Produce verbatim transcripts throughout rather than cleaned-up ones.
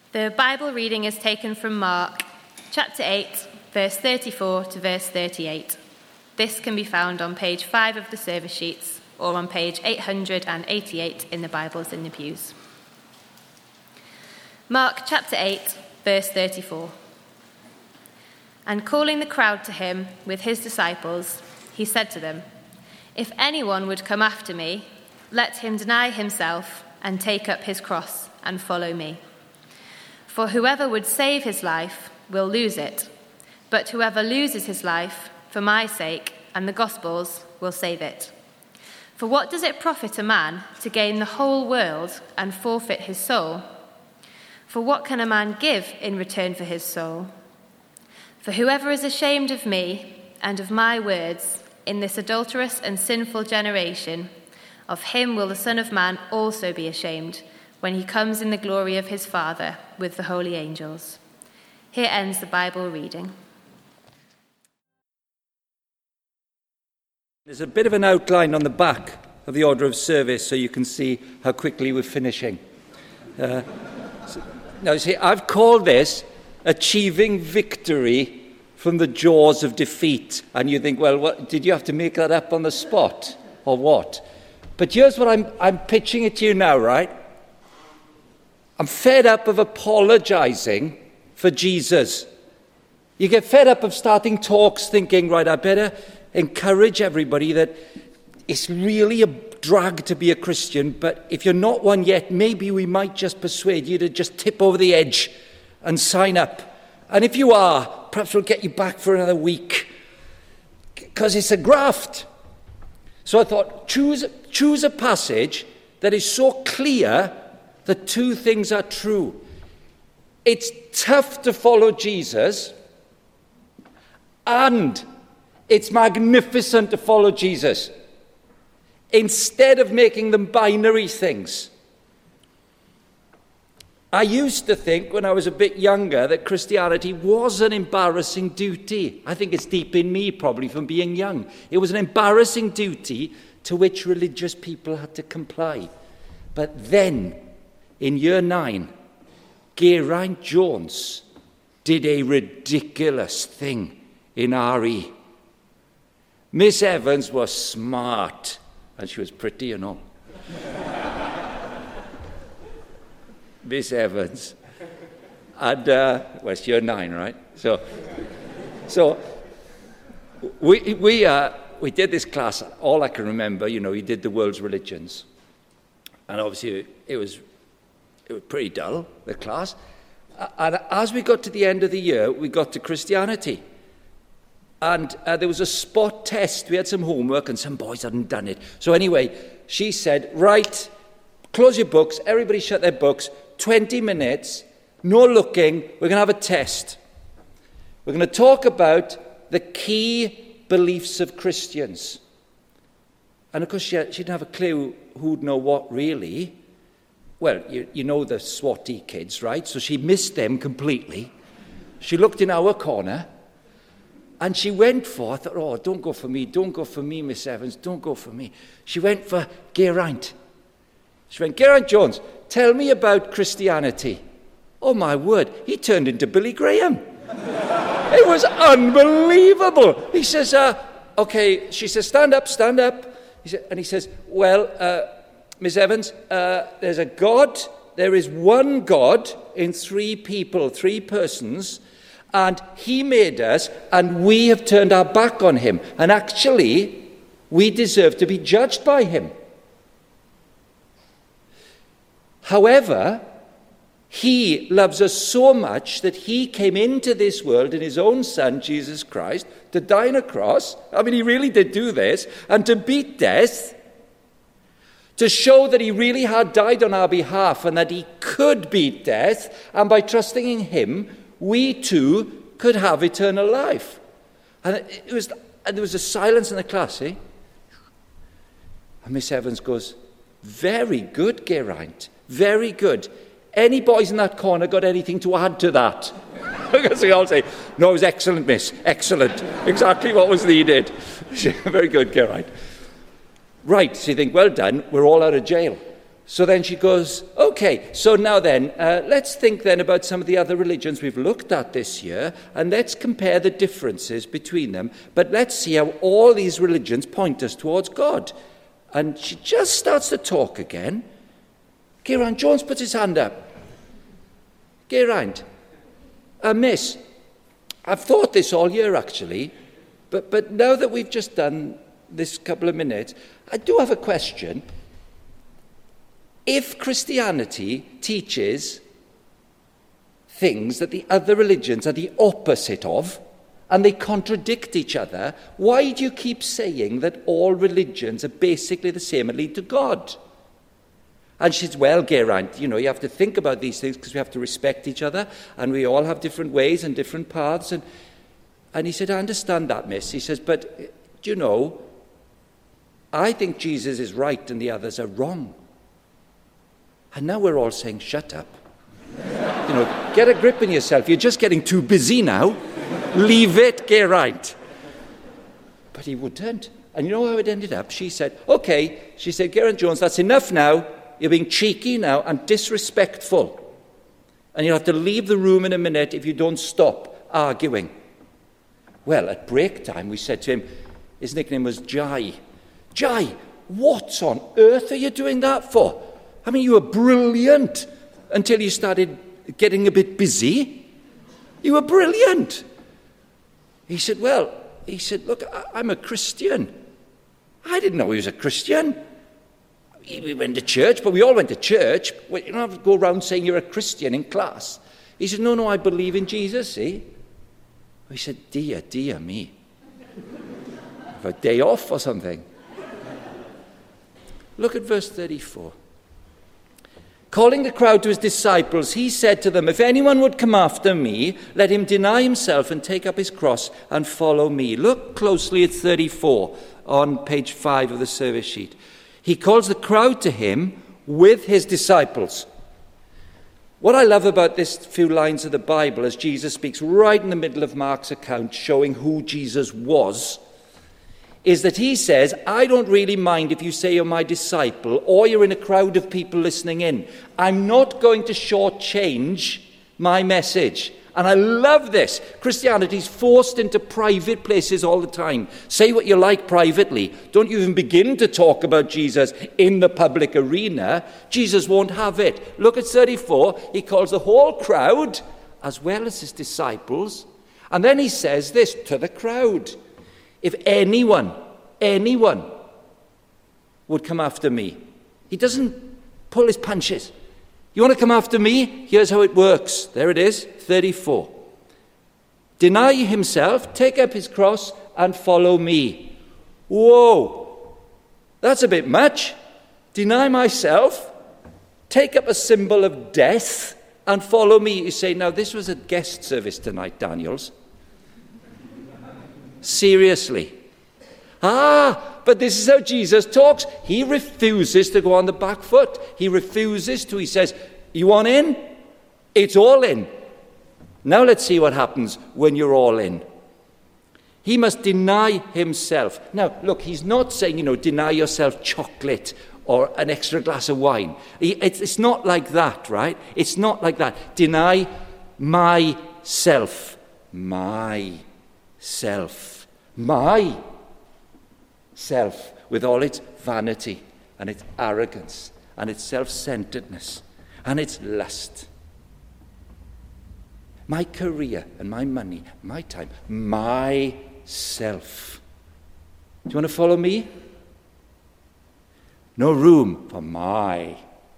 The Bible reading is taken from Mark, chapter eight, verse thirty-four to verse thirty-eight. This can be found on page five of the service sheets or on page eight hundred eighty-eight in the Bibles in the pews. Mark chapter eight, verse thirty-four. And calling the crowd to him with his disciples, he said to them, "If anyone would come after me, let him deny himself and take up his cross and follow me. For whoever would save his life will lose it, but whoever loses his life for my sake and the gospel's will save it. For what does it profit a man to gain the whole world and forfeit his soul? For what can a man give in return for his soul? For whoever is ashamed of me and of my words in this adulterous and sinful generation, of him will the Son of Man also be ashamed when he comes in the glory of his Father with the holy angels." Here ends the Bible reading. There's a bit of an outline on the back of the order of service so you can see how quickly we're finishing. Uh, so, now, see, I've called this Achieving Victory from the Jaws of Defeat. And you think, well, what, did you have to make that up on the spot or what? But here's what I'm, I'm pitching it to you now, right? I'm fed up of apologizing for Jesus. You get fed up of starting talks thinking, right, I better encourage everybody that it's really a drag to be a Christian, but if you're not one yet, maybe we might just persuade you to just tip over the edge and sign up. And if you are, perhaps we'll get you back for another week, because it's a graft. So I thought, choose, choose a passage that is so clear that two things are true. It's tough to follow Jesus, and it's magnificent to follow Jesus, instead of making them binary things. I used to think when I was a bit younger that Christianity was an embarrassing duty. I think it's deep in me, probably from being young. It was an embarrassing duty to which religious people had to comply. But then, in year nine, Geraint Jones did a ridiculous thing in R E. Miss Evans was smart, and she was pretty, you know. Miss Evans. And, uh, well, it's year nine, right? So, so we we uh, we did this class. All I can remember, you know, we did the world's religions, and obviously it was it was pretty dull, the class. And as we got to the end of the year, we got to Christianity. And uh, there was a spot test. We had some homework and some boys hadn't done it. So anyway, she said, right, close your books. Everybody shut their books. twenty minutes, no looking. We're going to have a test. We're going to talk about the key beliefs of Christians. And of course, she, had, she didn't have a clue who'd know what really. Well, you, you know the SWAT-y kids, right? So she missed them completely. She looked in our corner. And she went for, I thought, oh, don't go for me, don't go for me, Miss Evans, don't go for me. She went for Geraint. She went, Geraint Jones, tell me about Christianity. Oh, my word, he turned into Billy Graham. It was unbelievable. He says, uh, okay, she says, stand up, stand up. He said, and he says, well, uh, Miss Evans, uh, there's a God, there is one God in three people, three persons, and he made us, and we have turned our back on him. And actually, we deserve to be judged by him. However, he loves us so much that he came into this world in his own Son, Jesus Christ, to die on a cross. I mean, he really did do this. And to beat death, to show that he really had died on our behalf and that he could beat death. And by trusting in him, we too could have eternal life. And it was, and there was a silence in the class, eh? And Miss Evans goes, very good, Geraint, very good. Any boys in that corner got anything to add to that? Because they all say, no, it was excellent, miss, excellent. Exactly what was needed. Very good, Geraint. Right, so you think, well done, we're all out of jail. So then she goes, okay, so now then, uh, let's think then about some of the other religions we've looked at this year, and let's compare the differences between them, but let's see how all these religions point us towards God. And she just starts to talk again. Geraint Jones puts his hand up. Geraint, uh, miss, I've thought this all year actually, but, but now that we've just done this couple of minutes, I do have a question. If Christianity teaches things that the other religions are the opposite of, and they contradict each other, why do you keep saying that all religions are basically the same and lead to God? And she says, well, Geraint, you know, you have to think about these things because we have to respect each other, and we all have different ways and different paths. And, and he said, I understand that, miss. He says, but, do you know, I think Jesus is right and the others are wrong. And now we're all saying, shut up. You know, get a grip on yourself. You're just getting too busy now. Leave it, Geraint. But he wouldn't. And you know how it ended up? She said, okay. She said, Geraint Jones, that's enough now. You're being cheeky now and disrespectful. And you'll have to leave the room in a minute if you don't stop arguing. Well, at break time, we said to him, his nickname was Jai. Jai, what on earth are you doing that for? I mean, you were brilliant until you started getting a bit busy. You were brilliant. He said, well, he said, look, I'm a Christian. I didn't know he was a Christian. We went to church, but we all went to church. You don't have to go around saying you're a Christian in class. He said, no, no, I believe in Jesus, see? He said, dear, dear me. Have a day off or something. Look at verse thirty-four. Calling the crowd to his disciples, he said to them, if anyone would come after me, let him deny himself and take up his cross and follow me. Look closely at thirty-four on page five of the service sheet. He calls the crowd to him with his disciples. What I love about this few lines of the Bible as Jesus speaks right in the middle of Mark's account showing who Jesus was, is that he says, I don't really mind if you say you're my disciple or you're in a crowd of people listening in. I'm not going to shortchange my message. And I love this. Christianity's forced into private places all the time. Say what you like privately. Don't even begin to talk about Jesus in the public arena. Jesus won't have it. Look at thirty-four. He calls the whole crowd as well as his disciples. And then he says this to the crowd. If anyone, anyone would come after me. He doesn't pull his punches. You want to come after me? Here's how it works. There it is, thirty-four. Deny himself, take up his cross, and follow me. Whoa, that's a bit much. Deny myself, take up a symbol of death, and follow me. You say, now this was a guest service tonight, Daniels. Seriously. Ah, but this is how Jesus talks. He refuses to go on the back foot. He refuses to. He says, you want in? It's all in. Now let's see what happens when you're all in. He must deny himself. Now, look, he's not saying, you know, deny yourself chocolate or an extra glass of wine. He, it's, it's not like that, right? It's not like that. Deny myself. Myself. My self, with all its vanity and its arrogance and its self-centeredness and its lust. My career and my money, my time, myself. Do you want to follow me? No room for my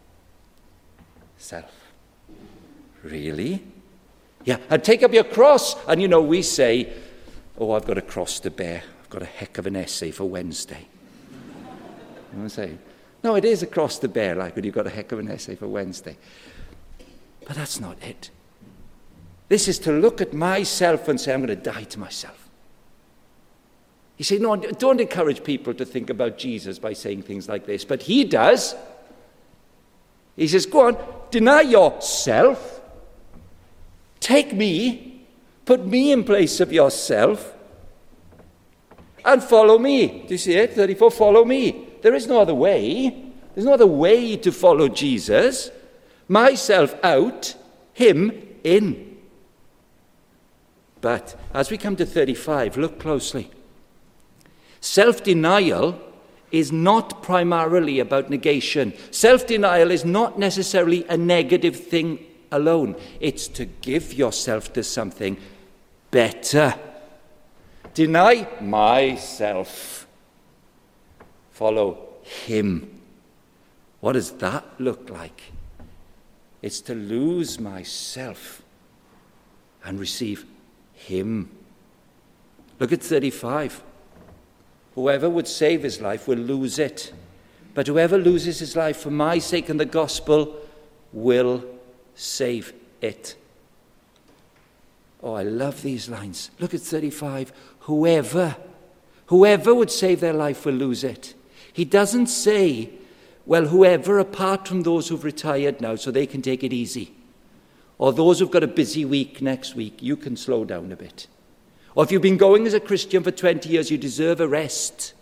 self. Really? Yeah, and take up your cross. And you know, we say, oh, I've got a cross to bear. I've got a heck of an essay for Wednesday. You know what I'm saying? No, it is a cross to bear, like when you've got a heck of an essay for Wednesday. But that's not it. This is to look at myself and say, I'm going to die to myself. You say, no, don't encourage people to think about Jesus by saying things like this. But he does. He says, go on, deny yourself. Take me. Put me in place of yourself. And follow me. Do you see it? thirty-four, follow me. There is no other way. There's no other way to follow Jesus. Myself out, him in. But as we come to thirty-five, look closely. Self-denial is not primarily about negation. Self-denial is not necessarily a negative thing alone. It's to give yourself to something better. Deny myself. Follow him. What does that look like? It's to lose myself and receive him. Look at thirty-five. Whoever would save his life will lose it. But whoever loses his life for my sake and the gospel will save it. Oh, I love these lines. Look at thirty-five. Whoever, whoever would save their life will lose it. He doesn't say, well, whoever, apart from those who've retired now so they can take it easy. Or those who've got a busy week next week, you can slow down a bit. Or if you've been going as a Christian for twenty years, you deserve a rest.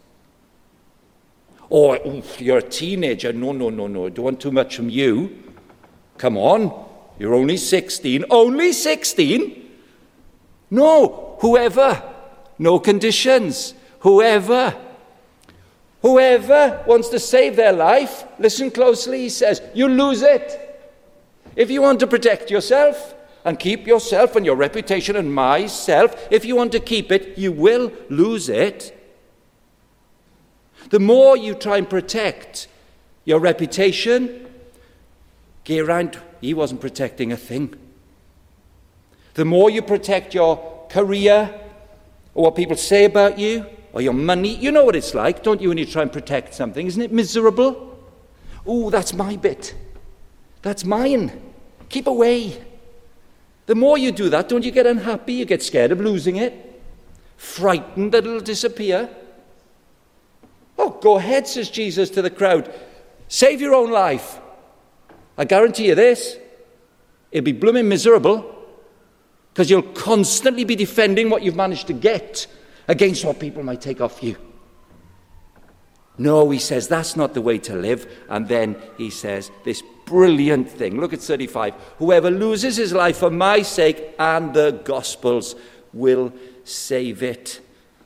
Or oof, you're a teenager. No, no, no, no. I don't want too much from you. Come on. You're only sixteen. Only sixteen? No. Whoever. No conditions. Whoever. Whoever wants to save their life, listen closely, he says, you lose it. If you want to protect yourself and keep yourself and your reputation and myself, if you want to keep it, you will lose it. The more you try and protect your reputation, Geraint, he wasn't protecting a thing. The more you protect your career or what people say about you or your money, you know what it's like, don't you, when you try and protect something? Isn't it miserable? Oh, that's my bit. That's mine. Keep away. The more you do that, don't you get unhappy? You get scared of losing it, frightened that it'll disappear. Oh, go ahead, says Jesus to the crowd. Save your own life. I guarantee you this, it'll be blooming miserable because you'll constantly be defending what you've managed to get against what people might take off you. No, he says, that's not the way to live. And then he says this brilliant thing. Look at thirty-five. Whoever loses his life for my sake and the gospel's will save it.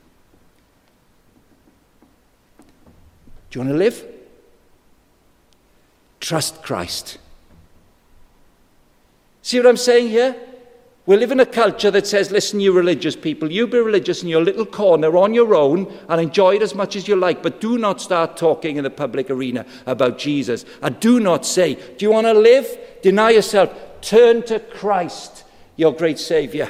Do you want to live? Trust Christ. See what I'm saying here? We live in a culture that says, listen, you religious people, you be religious in your little corner on your own and enjoy it as much as you like, but do not start talking in the public arena about Jesus. And do not say, do you want to live? Deny yourself. Turn to Christ, your great Savior.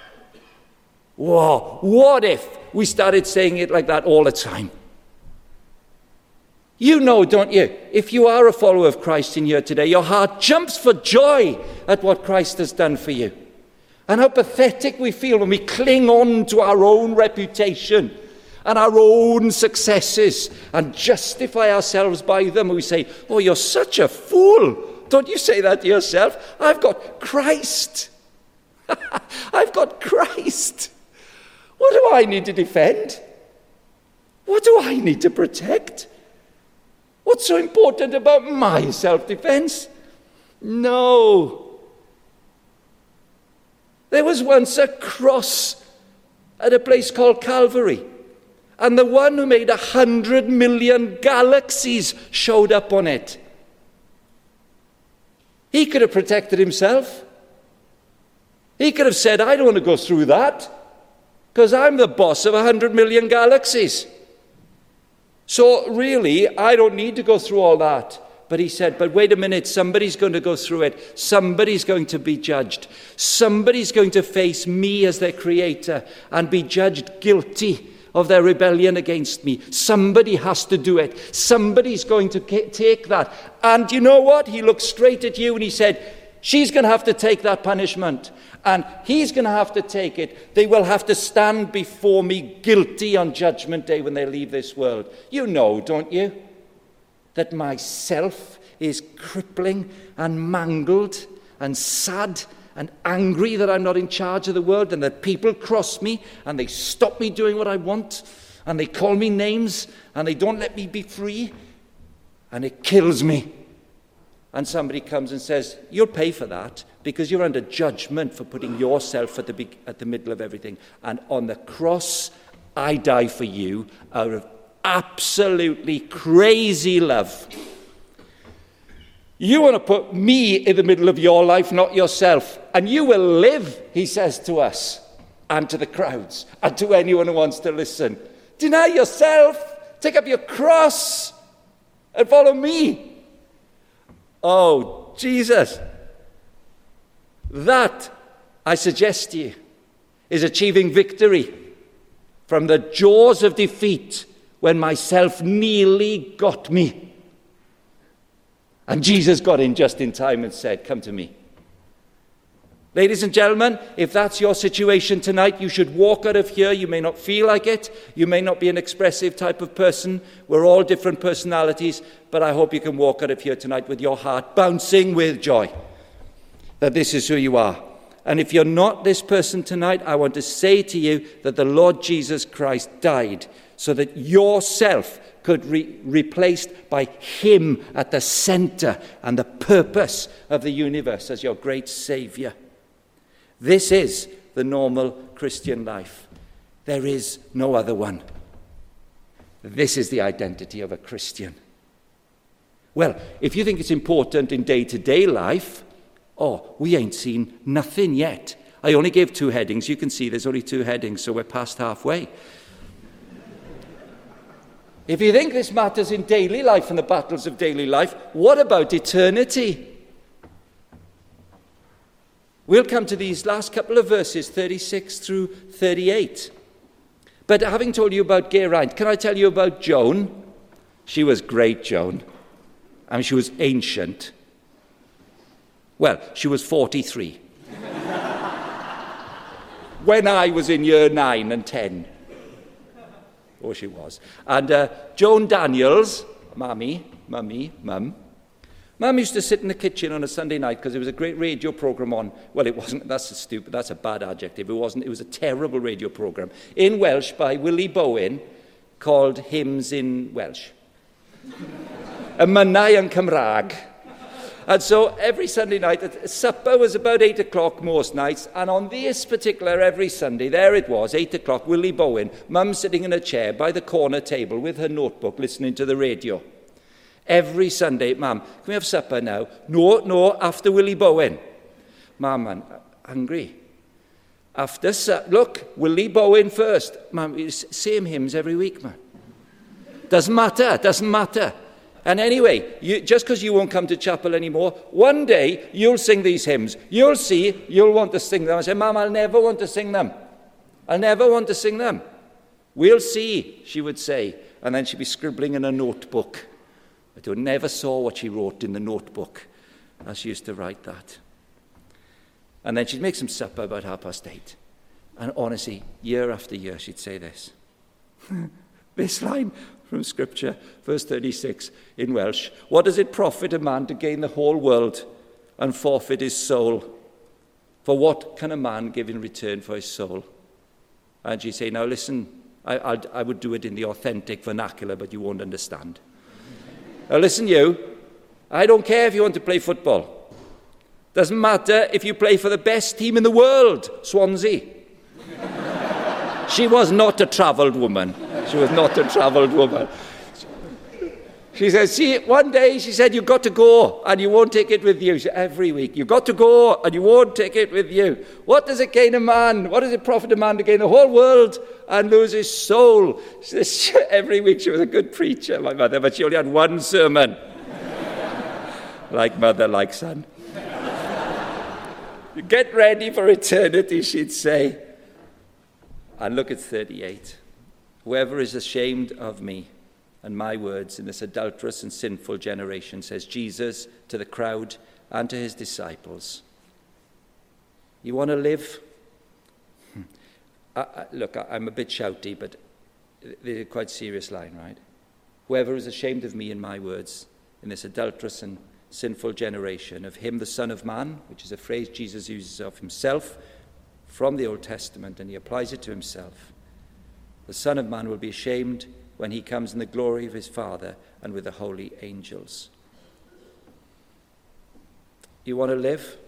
Whoa, what if we started saying it like that all the time? You know, don't you, if you are a follower of Christ in here today, your heart jumps for joy at what Christ has done for you. And how pathetic we feel when we cling on to our own reputation and our own successes and justify ourselves by them. We say, oh, you're such a fool. Don't you say that to yourself? I've got Christ. I've got Christ. What do I need to defend? What do I need to protect? What's so important about my self-defense? No. There was once a cross at a place called Calvary, and the one who made a hundred million galaxies showed up on it. He could have protected himself. He could have said, I don't want to go through that, because I'm the boss of a hundred million galaxies. So really, I don't need to go through all that. But he said, but wait a minute, somebody's going to go through it. Somebody's going to be judged. Somebody's going to face me as their creator and be judged guilty of their rebellion against me. Somebody has to do it. Somebody's going to take that. And you know what? He looked straight at you and he said, she's going to have to take that punishment. And he's going to have to take it. They will have to stand before me guilty on Judgment Day when they leave this world. You know, don't you? That myself is crippling and mangled and sad and angry that I'm not in charge of the world and that people cross me and they stop me doing what I want and they call me names and they don't let me be free. and it kills me. And somebody comes and says, you'll pay for that because you're under judgment for putting yourself at the, be- at the middle of everything. And on the cross, I die for you out of absolutely crazy love. You want to put me in the middle of your life, not yourself. And you will live, he says to us, and to the crowds, and to anyone who wants to listen. Deny yourself, take up your cross, and follow me. Oh, Jesus. That, I suggest to you, is achieving victory from the jaws of defeat when myself nearly got me. And Jesus got in just in time and said, come to me. Ladies and gentlemen, if that's your situation tonight, you should walk out of here. You may not feel like it. You may not be an expressive type of person. We're all different personalities. But I hope you can walk out of here tonight with your heart bouncing with joy that this is who you are. And if you're not this person tonight, I want to say to you that the Lord Jesus Christ died so that yourself could be replaced by him at the center and the purpose of the universe as your great Savior. This is the normal Christian life. There is no other one. This is the identity of a Christian. Well, if you think it's important in day-to-day life, oh, we ain't seen nothing yet. I only gave two headings. You can see there's only two headings, so we're past halfway. If you think this matters in daily life and the battles of daily life, what about eternity? We'll come to these last couple of verses, thirty-six through thirty-eight. But having told you about Geraint, can I tell you about Joan? She was great, Joan. I mean, she was ancient. Well, she was forty-three. When I was in year nine and ten. Oh, she was. And uh, Joan Daniels, Mummy, Mummy, Mum. Mum used to sit in the kitchen on a Sunday night because there was a great radio program on. Well, it wasn't, that's a stupid, that's a bad adjective. It wasn't, it was a terrible radio program in Welsh by Willie Bowen called Hymns in Welsh. Y Mynnau yn Cymraeg. And so every Sunday night, supper was about eight o'clock most nights, and on this particular every Sunday, there it was, eight o'clock, Willie Bowen, Mum sitting in a chair by the corner table with her notebook, listening to the radio. Every Sunday, Mum, can we have supper now? No, no, after Willie Bowen. Mum, I'm hungry. After supper, look, Willie Bowen first. Mum, it's same hymns every week, Mum. Doesn't matter, doesn't matter. And anyway, you, just because you won't come to chapel anymore, one day you'll sing these hymns. You'll see, you'll want to sing them. I say, Mum, I'll never want to sing them. I'll never want to sing them. We'll see, she would say. And then she'd be scribbling in a notebook. I never saw what she wrote in the notebook as she used to write that. And then she'd make some supper about half past eight. And honestly, year after year, she'd say this. This line from Scripture, verse thirty-six in Welsh. What does it profit a man to gain the whole world and forfeit his soul? For what can a man give in return for his soul? And she'd say, now listen, I, I, I would do it in the authentic vernacular, but you won't understand. Now listen you, I don't care if you want to play football. Doesn't matter if you play for the best team in the world, Swansea. She was not a travelled woman. She was not a travelled woman. She said, see, one day she said, you've got to go and you won't take it with you. She said, every week, you've got to go and you won't take it with you. What does it gain a man? What does it profit a man to gain the whole world and lose his soul? She said, every week she was a good preacher, my mother, but she only had one sermon. Like mother, like son. Get ready for eternity, she'd say. And look at thirty-eight. Whoever is ashamed of me and my words in this adulterous and sinful generation, says Jesus to the crowd and to his disciples. You want to live? I, I, look, I, I'm a bit shouty, but they're a quite serious line, right? Whoever is ashamed of me and my words in this adulterous and sinful generation, of him the Son of Man, which is a phrase Jesus uses of himself from the Old Testament, and he applies it to himself. The Son of Man will be ashamed when he comes in the glory of his Father and with the holy angels. You want to live?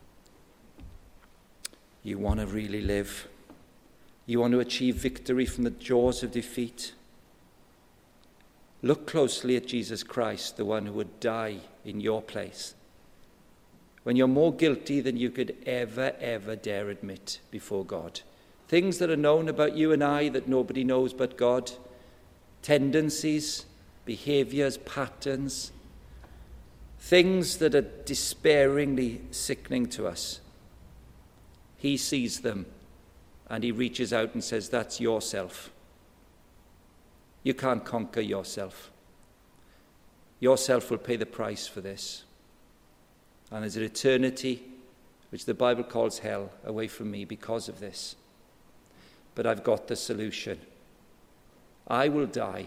You want to really live? You want to achieve victory from the jaws of defeat? Look closely at Jesus Christ, the one who would die in your place, when you're more guilty than you could ever, ever dare admit before God. Things that are known about you and I that nobody knows but God, tendencies, behaviors, patterns, things that are despairingly sickening to us. He sees them and he reaches out and says, that's yourself. You can't conquer yourself. Yourself will pay the price for this. And there's an eternity, which the Bible calls hell, away from me because of this. But I've got the solution. I will die.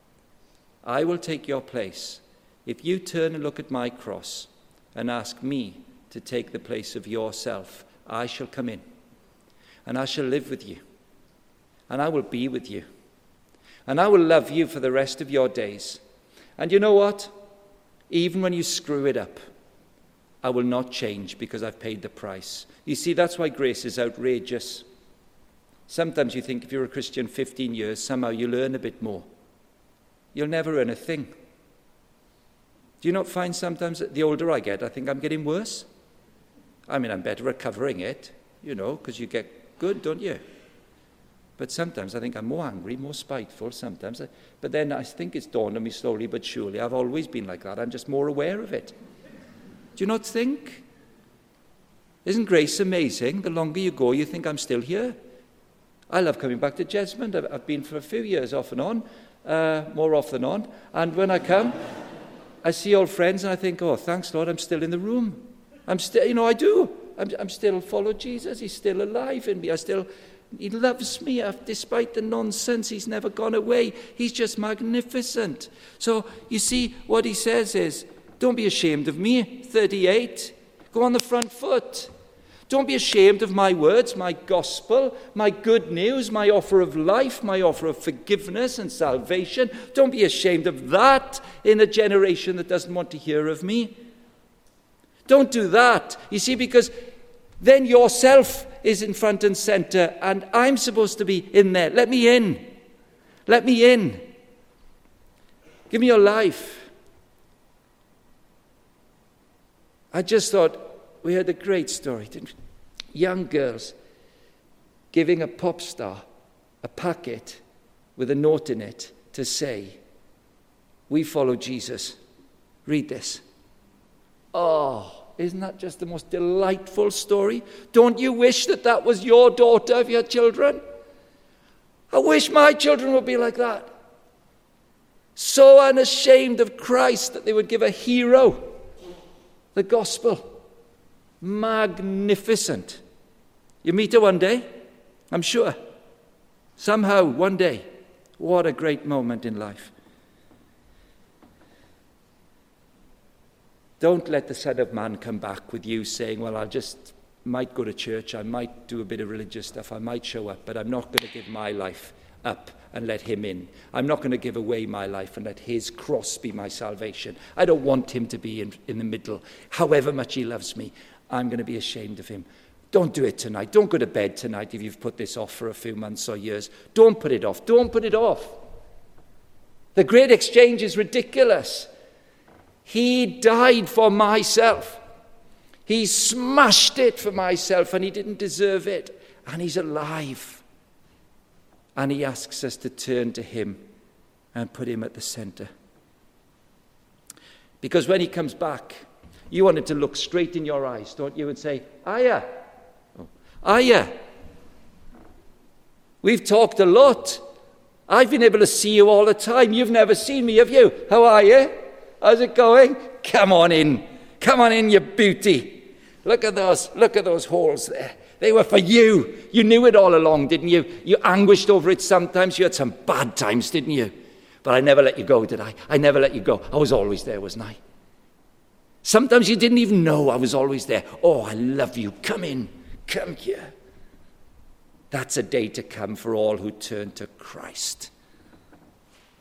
I will take your place if you turn and look at my cross and ask me to take the place of yourself. I shall come in, and I shall live with you, and I will be with you, and I will love you for the rest of your days. And you know what? Even when you screw it up, I will not change because I've paid the price. You see, that's why grace is outrageous. Sometimes you think if you're a Christian fifteen years, somehow you learn a bit more. You'll never learn a thing. Do you not find sometimes that the older I get, I think I'm getting worse? I mean, I'm better at covering it, you know, because you get good, don't you? But sometimes I think I'm more angry, more spiteful sometimes. But then I think it's dawned on me slowly but surely. I've always been like that. I'm just more aware of it. Do you not think? Isn't grace amazing? The longer you go, you think I'm still here. I love coming back to Jesmond. I've, I've been for a few years off and on, uh, more off than on. And when I come, I see old friends and I think, oh, thanks, Lord, I'm still in the room. I'm still, you know, I do. I'm, I'm still follow Jesus. He's still alive in me. I still, he loves me despite the nonsense. He's never gone away. He's just magnificent. So you see, what he says is, don't be ashamed of me, thirty-eight. Go on the front foot. Don't be ashamed of my words, my gospel, my good news, my offer of life, my offer of forgiveness and salvation. Don't be ashamed of that in a generation that doesn't want to hear of me. Don't do that. You see, because then yourself is in front and center and I'm supposed to be in there. Let me in. Let me in. Give me your life. I just thought we had a great story, didn't we? Young girls giving a pop star a packet with a note in it to say, we follow Jesus. Read this. Oh, isn't that just the most delightful story? Don't you wish that that was your daughter of your children? I wish my children would be like that. So unashamed of Christ that they would give a hero the gospel. Magnificent. You meet her one day, I'm sure. Somehow, one day. What a great moment in life. Don't let the Son of Man come back with you saying, well, I just might go to church, I might do a bit of religious stuff, I might show up, but I'm not going to give my life up and let him in. I'm not going to give away my life and let his cross be my salvation. I don't want him to be in, in the middle. However much he loves me, I'm going to be ashamed of him. Don't do it tonight. Don't go to bed tonight if you've put this off for a few months or years. Don't put it off. Don't put it off. The great exchange is ridiculous. He died for myself. He smashed it for myself and he didn't deserve it. And he's alive. And he asks us to turn to him and put him at the center. Because when he comes back, you want him to look straight in your eyes, don't you? And say, Aya. Oh, Aya. We've talked a lot. I've been able to see you all the time. You've never seen me, have you? How are you? How's it going? Come on in. Come on in, you beauty. Look at those, look at those holes there. They were for you. You knew it all along, didn't you? You anguished over it sometimes. You had some bad times, didn't you? But I never let you go, did I? I never let you go. I was always there, wasn't I? Sometimes you didn't even know I was always there. Oh, I love you. Come in. Come here. That's a day to come for all who turn to Christ.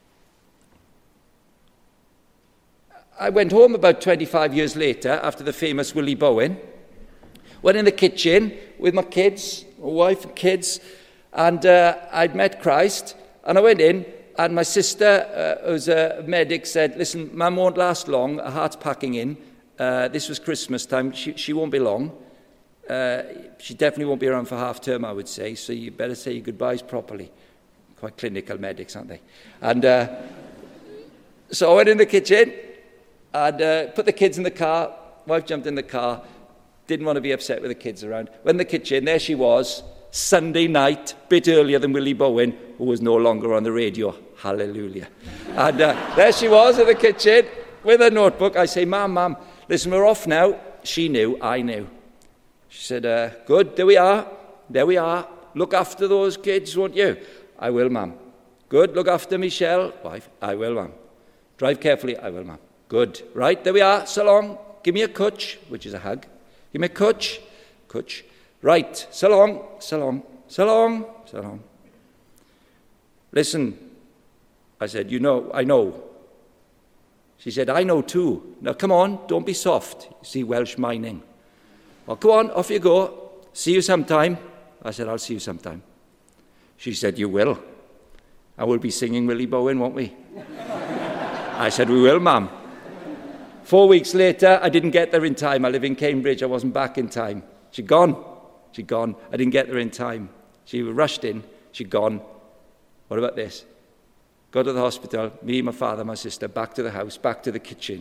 I went home about twenty-five years later after the famous Willie Bowen. Went in the kitchen with my kids, my wife and kids, and uh, I'd met Christ. And I went in, and my sister, uh, who's a medic, said, listen, Mum won't last long. Her heart's packing in. Uh, this was Christmas time. She, she won't be long. Uh, she definitely won't be around for half term, I would say. So you better say your goodbyes properly. Quite clinical medics, aren't they? And uh, so I went in the kitchen and uh, put the kids in the car. Wife jumped in the car. Didn't want to be upset with the kids around. Went in the kitchen. There she was, Sunday night, bit earlier than Willie Bowen, who was no longer on the radio. Hallelujah. And uh, there she was in the kitchen with a notebook. I say, Mum, Mum, listen, we're off now. She knew, I knew. She said, uh, good, there we are. There we are. Look after those kids, won't you? I will, Mum. Good, look after Michelle. Wife, I will, Mum. Drive carefully. I will, Mum. Good. Right, there we are. So long. Give me a cwtch, which is a hug. Give me a cwtch. Cwtch. Right, so long, so long, so long, so long. Listen, I said, you know, I know. She said, I know too. Now, come on, don't be soft. You see Welsh mining. Well, go on, off you go. See you sometime. I said, I'll see you sometime. She said, you will. And we'll be singing Willie Bowen, won't we? I said, we will, Mum. Four weeks later, I didn't get there in time. I live in Cambridge. I wasn't back in time. She'd gone. She'd gone. I didn't get there in time. She rushed in. She'd gone. What about this? Go to the hospital. Me, my father, my sister, back to the house, back to the kitchen.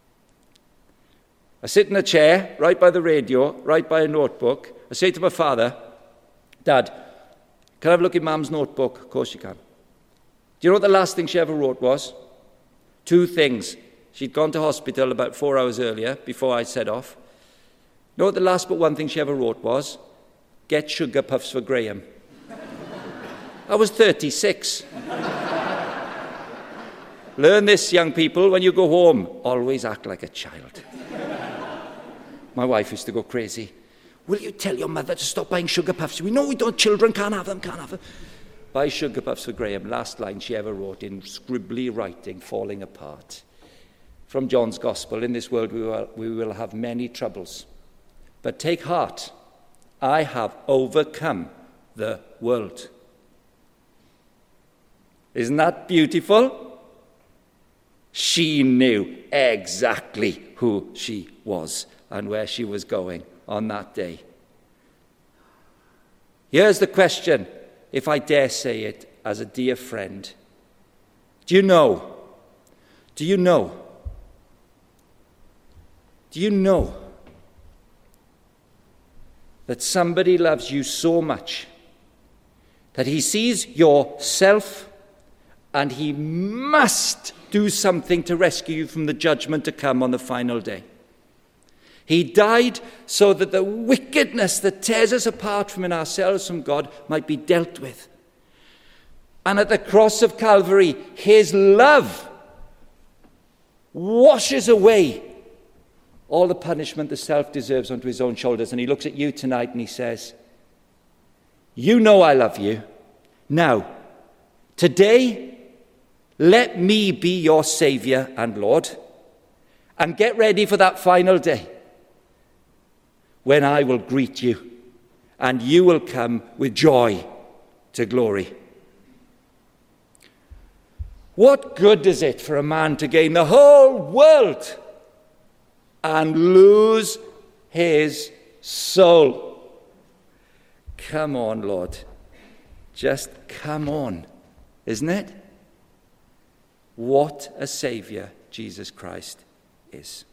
I sit in a chair, right by the radio, right by a notebook. I say to my father, Dad, can I have a look at Mum's notebook? Of course you can. Do you know what the last thing she ever wrote was? Two things. She'd gone to hospital about four hours earlier, before I set off. You know what the last but one thing she ever wrote was? Get sugar puffs for Graham. I was thirty-six. Learn this, young people, when you go home. Always act like a child. My wife used to go crazy. Will you tell your mother to stop buying sugar puffs? We know we don't, children can't have them, can't have them. Buy sugar puffs for Graham. Last line she ever wrote in scribbly writing, falling apart. From John's Gospel, in this world we will, we will have many troubles. But take heart, I have overcome the world. Isn't that beautiful? She knew exactly who she was and where she was going on that day. Here's the question, if I dare say it as a dear friend. Do you know? Do you know? Do you know that somebody loves you so much that he sees yourself and he must do something to rescue you from the judgment to come on the final day? He died so that the wickedness that tears us apart from ourselves from God might be dealt with. And at the cross of Calvary, his love washes away all the punishment the self deserves onto his own shoulders. And he looks at you tonight and he says, you know I love you. Now, today, let me be your Saviour and Lord. And get ready for that final day when I will greet you and you will come with joy to glory. What good is it for a man to gain the whole world and lose his soul? Come on, Lord. Just come on, isn't it? What a Saviour Jesus Christ is.